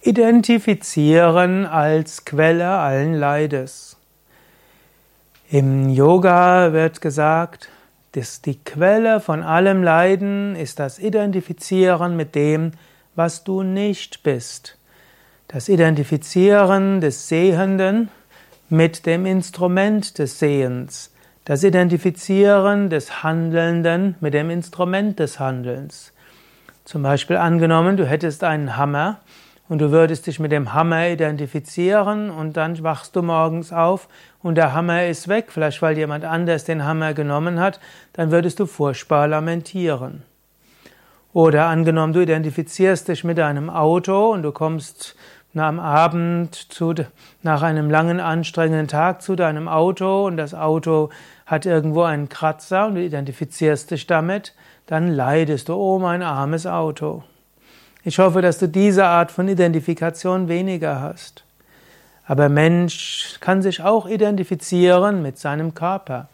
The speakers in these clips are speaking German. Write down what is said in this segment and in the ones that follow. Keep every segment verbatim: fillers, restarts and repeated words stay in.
Identifizieren als Quelle allen Leides. Im Yoga wird gesagt, dass die Quelle von allem Leiden ist das Identifizieren mit dem, was du nicht bist. Das Identifizieren des Sehenden mit dem Instrument des Sehens. Das Identifizieren des Handelnden mit dem Instrument des Handelns. Zum Beispiel angenommen, du hättest einen Hammer und du würdest dich mit dem Hammer identifizieren und dann wachst du morgens auf und der Hammer ist weg, vielleicht weil jemand anders den Hammer genommen hat, dann würdest du furchtbar lamentieren. Oder angenommen, du identifizierst dich mit deinem Auto und du kommst am Abend zu, nach einem langen, anstrengenden Tag zu deinem Auto und das Auto hat irgendwo einen Kratzer und du identifizierst dich damit, dann leidest du, oh mein armes Auto. Ich hoffe, dass du diese Art von Identifikation weniger hast. Aber Mensch kann sich auch identifizieren mit seinem Körper.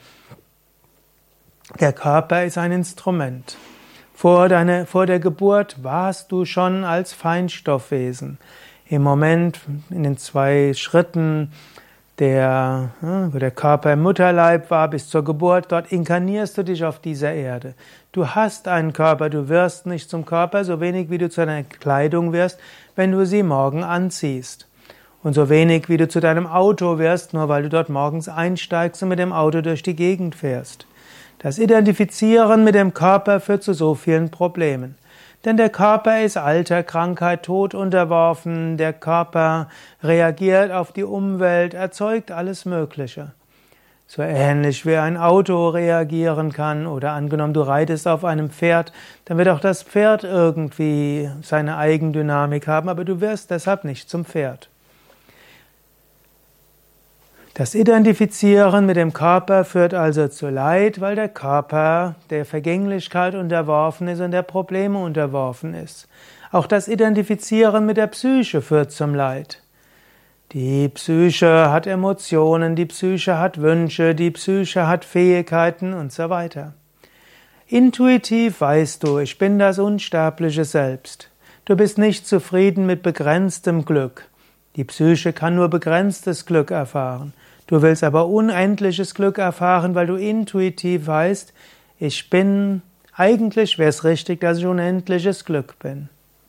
Der Körper ist ein Instrument. Vor, deiner, vor der Geburt warst du schon als Feinstoffwesen. Im Moment, in den zwei Schritten, der, wo der Körper im Mutterleib war bis zur Geburt, dort inkarnierst du dich auf dieser Erde. Du hast einen Körper, du wirst nicht zum Körper, so wenig wie du zu deiner Kleidung wirst, wenn du sie morgen anziehst. Und so wenig wie du zu deinem Auto wirst, nur weil du dort morgens einsteigst und mit dem Auto durch die Gegend fährst. Das Identifizieren mit dem Körper führt zu so vielen Problemen. Denn der Körper ist Alter, Krankheit, Tod unterworfen, der Körper reagiert auf die Umwelt, erzeugt alles Mögliche. So ähnlich wie ein Auto reagieren kann oder angenommen, du reitest auf einem Pferd, dann wird auch das Pferd irgendwie seine Eigendynamik haben, aber du wirst deshalb nicht zum Pferd. Das Identifizieren mit dem Körper führt also zu Leid, weil der Körper der Vergänglichkeit unterworfen ist und der Probleme unterworfen ist. Auch das Identifizieren mit der Psyche führt zum Leid. Die Psyche hat Emotionen, die Psyche hat Wünsche, die Psyche hat Fähigkeiten und so weiter. Intuitiv weißt du, ich bin das unsterbliche Selbst. Du bist nicht zufrieden mit begrenztem Glück. Die Psyche kann nur begrenztes Glück erfahren. Du willst aber unendliches Glück erfahren, weil du intuitiv weißt, ich bin, eigentlich wäre es richtig, dass ich unendliches Glück bin.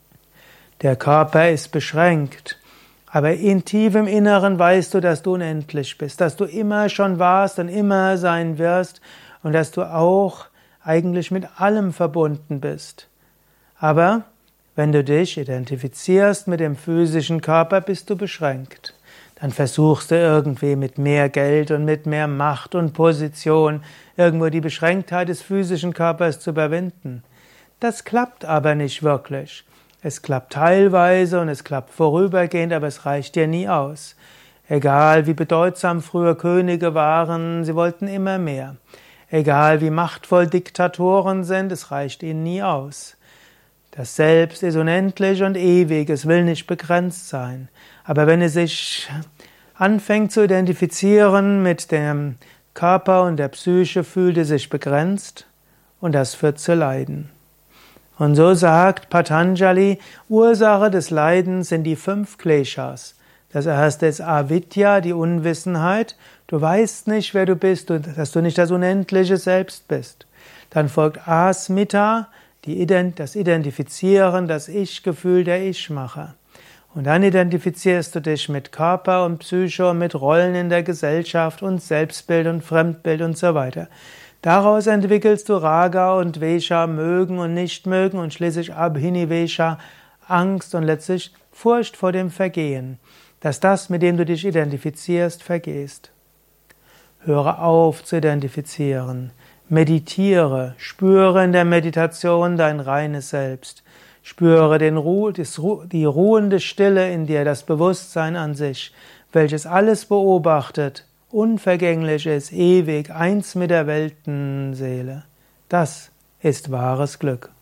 Der Körper ist beschränkt, aber in tiefem Inneren weißt du, dass du unendlich bist, dass du immer schon warst und immer sein wirst und dass du auch eigentlich mit allem verbunden bist. Aber wenn du dich identifizierst mit dem physischen Körper, bist du beschränkt. Dann versuchst du irgendwie mit mehr Geld und mit mehr Macht und Position irgendwo die Beschränktheit des physischen Körpers zu überwinden. Das klappt aber nicht wirklich. Es klappt teilweise und es klappt vorübergehend, aber es reicht dir nie aus. Egal wie bedeutsam früher Könige waren, sie wollten immer mehr. Egal wie machtvoll Diktatoren sind, es reicht ihnen nie aus. Das Selbst ist unendlich und ewig, es will nicht begrenzt sein. Aber wenn es sich anfängt zu identifizieren mit dem Körper und der Psyche, fühlt es sich begrenzt und das führt zu Leiden. Und so sagt Patanjali, Ursache des Leidens sind die fünf Kleshas. Das erste ist Avidya, die Unwissenheit. Du weißt nicht, wer du bist, dass du nicht das unendliche Selbst bist. Dann folgt Asmita, Die Ident- das Identifizieren, das Ich-Gefühl, der Ich-Macher. Und dann identifizierst du dich mit Körper und Psyche und mit Rollen in der Gesellschaft und Selbstbild und Fremdbild und so weiter. Daraus entwickelst du Raga und Vesha, mögen und nicht mögen und schließlich Abhinivesha, Angst und letztlich Furcht vor dem Vergehen, dass das, mit dem du dich identifizierst, vergehst. Höre auf zu identifizieren. Meditiere, spüre in der Meditation dein reines Selbst. Spüre den Ruhe, die ruhende Stille in dir, das Bewusstsein an sich, welches alles beobachtet, unvergänglich ist, ewig, eins mit der Weltenseele. Das ist wahres Glück.